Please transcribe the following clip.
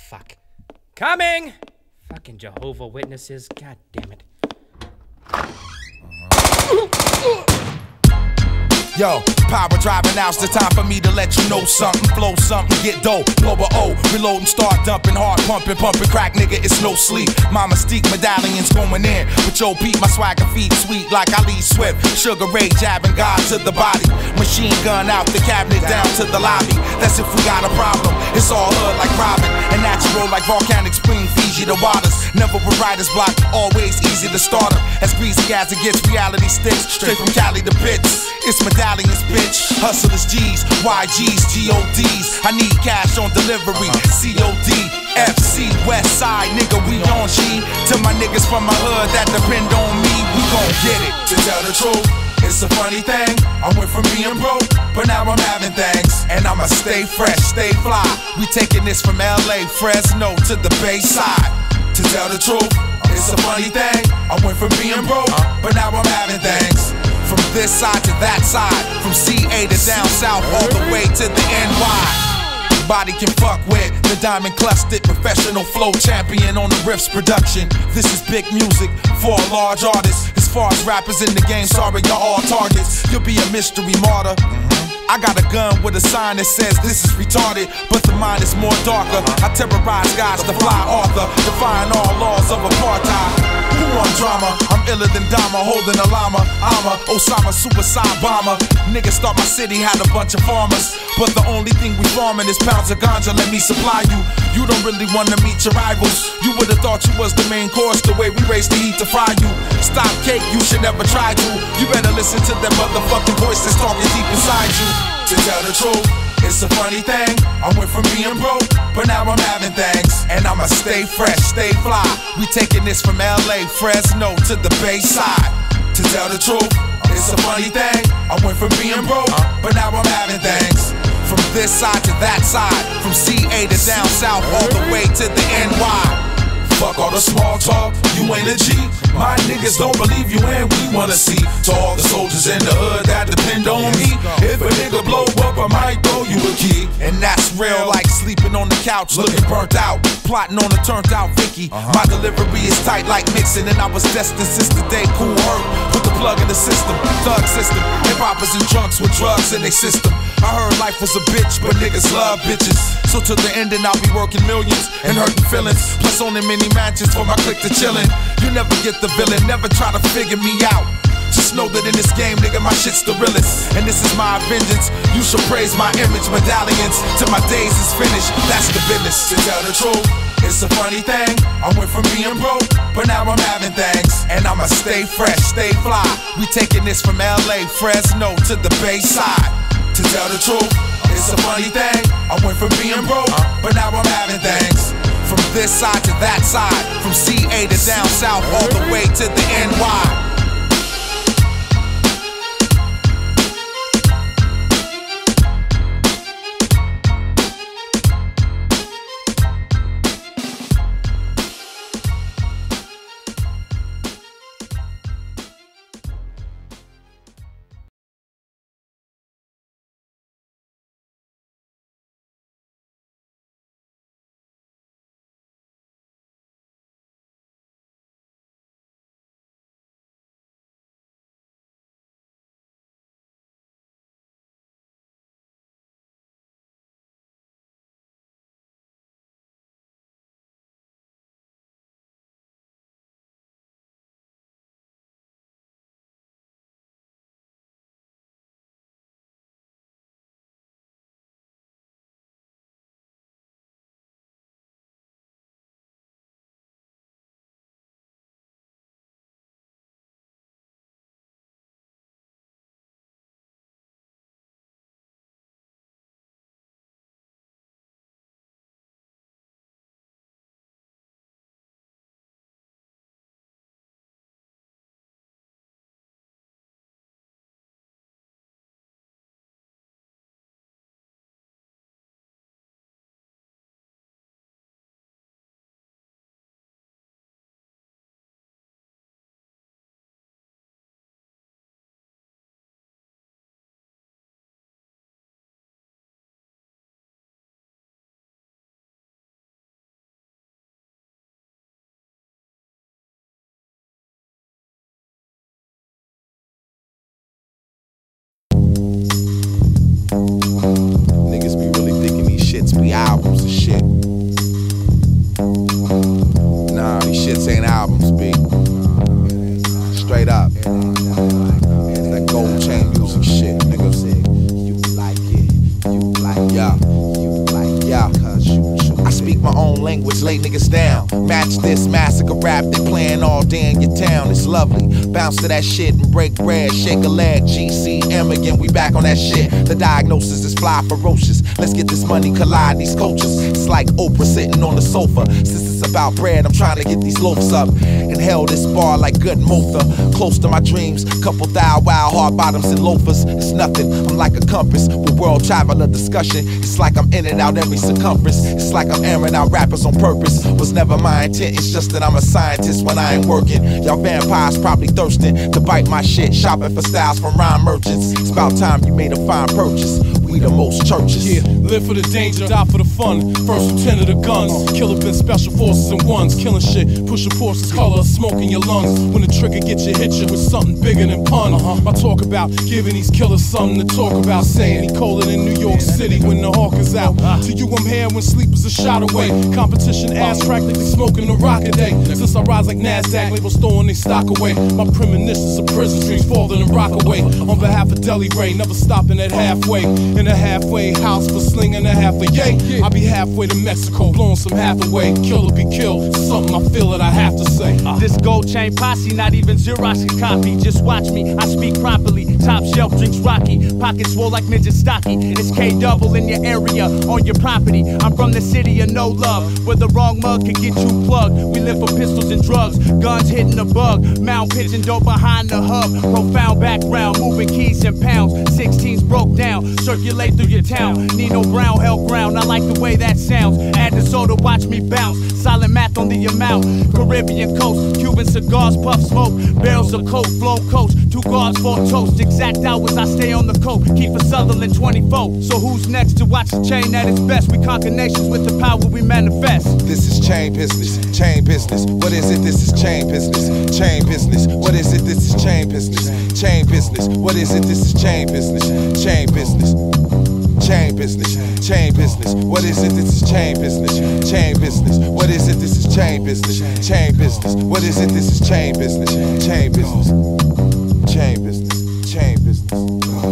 fuck. Coming! Fucking Jehovah Witnesses, god damn it. Yo, power driving now's the time for me to let you know something. Flow something, get dough, blow a O. Reload and start dumping, hard pumping, crack, nigga, it's no sleep. My mystique medallions going in. But yo, beat my swagger feet sweet like Ali Swift. Sugar Ray jabbing God to the body. Machine gun out the cabinet down to the lobby. That's if we got a problem. It's all hood like Robin. And natural like volcanic spring, Fiji the waters. Never with writer's block, always easy to start up. As greasy as it gets, reality sticks. Straight from Cali to Bits. It's medallions, bitch. Hustlers, G's, YG's, GOD's. I need cash on delivery. COD, FC, West Side, nigga, we on G. To my niggas from my hood that depend on me, we gon' get it. To tell the truth, it's a funny thing. I went from being broke, but now I'm having things. And I'ma stay fresh, stay fly. We taking this from LA, Fresno to the Bay Side. To tell the truth, it's a funny thing. I went from being broke, but now I'm having things. From this side to that side, from CA to down south, all the way to the NY. Body can fuck with the diamond clustered professional flow champion on the Riffs production. This is big music for a large artist. As far as rappers in the game, sorry, you're all targets. You'll be a mystery martyr. I got a gun with a sign that says this is retarded, but the mind is more darker. I terrorize guys to fly author, defying all laws of apartheid. Who want drama? I'm iller than Dama, holding a llama. I'm a Osama suicide bomber. Niggas thought my city had a bunch of farmers, but the only thing we farming is pounds of ganja. Let me supply you. You don't really wanna meet your rivals. You would've thought you was the main course, the way we raise the heat to fry you. Stop cake, you should never try to. You better listen to them motherfucking voices talking deep inside you. To tell the truth, it's a funny thing. I went from being broke, but now I'm having things. And I'ma stay fresh, stay fly. We taking this from LA, Fresno to the Bay Side. To tell the truth, it's a funny thing. I went from being broke, but now I'm having things. From this side to that side, from CA to down south, all the way to the NY. Fuck all the small talk, you ain't a G. My niggas don't believe you and we wanna see. To all the soldiers in the hood that depend on me. If a nigga blow up, I might throw you a key. And that's real, like sleeping on the couch, looking burnt out. Plotting on a turned out Vicky. My delivery is tight like mixing, and I was destined since the day Cool Herc put the plug in the system. Thug system, hip-hoppers in trunks with drugs in their system. I heard life was a bitch, but niggas love bitches. So to the ending, I'll be working millions and hurting feelings. Plus owning many mansions for my clique to chillin'. You never get the villain, never try to figure me out. Just know that in this game, nigga, my shit's the realest. And this is my vengeance. You should praise my image medallions till my days is finished. That's the business. To tell the truth, it's a funny thing. I went from being broke, but now I'm having things. And I'ma stay fresh, stay fly. We taking this from LA, Fresno to the Bay Side. To tell the truth, it's a funny thing. I went from being broke, but now I'm having things. From this side to that side, from CA to down south, all the way to the NY. Yeah, I speak my own language, lay niggas down. Match this massacre rap they playing all day in your town. It's lovely. Bounce to that shit and break bread. Shake a leg. GCM again, we back on that shit. The diagnosis is fly ferocious. Let's get this money, collide these cultures. It's like Oprah sitting on the sofa. Since it's about bread, I'm trying to get these loaves up. Inhale this bar like good motha. Close to my dreams, couple dial wild hard bottoms and loafers. It's nothing, I'm like a compass with world traveler discussion. It's like I'm in and out every circumference. It's like I'm airing out rappers on purpose. Was never my intent, it's just that I'm a scientist when I ain't working. Y'all vampires probably thirsting to bite my shit. Shopping for styles from rhyme merchants. It's about time you made a fine purchase. We the most churches. Yeah, live for the danger, die for the fun. First lieutenant of guns, killer been special forces and ones. Killing shit, pushing Porsches, color, smoke in your lungs. When the trigger get you, hit you with something bigger than pun. I talk about giving these killers something to talk about. Saying he colder than New York City when the hawk is out. To you I'm here when sleep is a shot away. Competition ass practically smoking the rock a day. Since I rise like NASDAQ, labels throwing they stock away. My premonitions of prison dreams falling and rock away. On behalf of Deli Ray, never stopping at halfway. In a halfway house for slinging a half a yay. I'll be halfway to Mexico, blowing some half away. Kill or be killed, something I feel that I have to say. This gold chain posse, not even Xerox can copy. Just watch me, I speak properly. Top shelf drinks rocky, pockets swole like midget stocky. It's K-double in your area, on your property. I'm from the city of no love, where the wrong mug can get you plugged. We live for pistols and drugs, guns hitting the bug. Mount pitching dope behind the hub. Profound background, moving keys and pounds. 16s broke down, circulate through your town. Nino Brown held ground, I like the way that sounds. Add the soda, watch me bounce. Silent math on the amount. Caribbean coast, Cuban cigars, puff smoke. Barrels of coke, flow coach. 2 guards for a toast. Exact hours I stay on the coke. Keep a Sutherland 24. So who's next to watch the chain at its best? We conquer nations with the power we manifest. This is chain business, chain business. What is it? This is chain business, chain business. What is it? This is chain business, chain business. What is it? This is chain business, chain business. Chain business, chain business. What is it? This is chain business, chain business. What is it? This is chain business, chain business. What is it? This is chain business, chain business, chain business, chain business.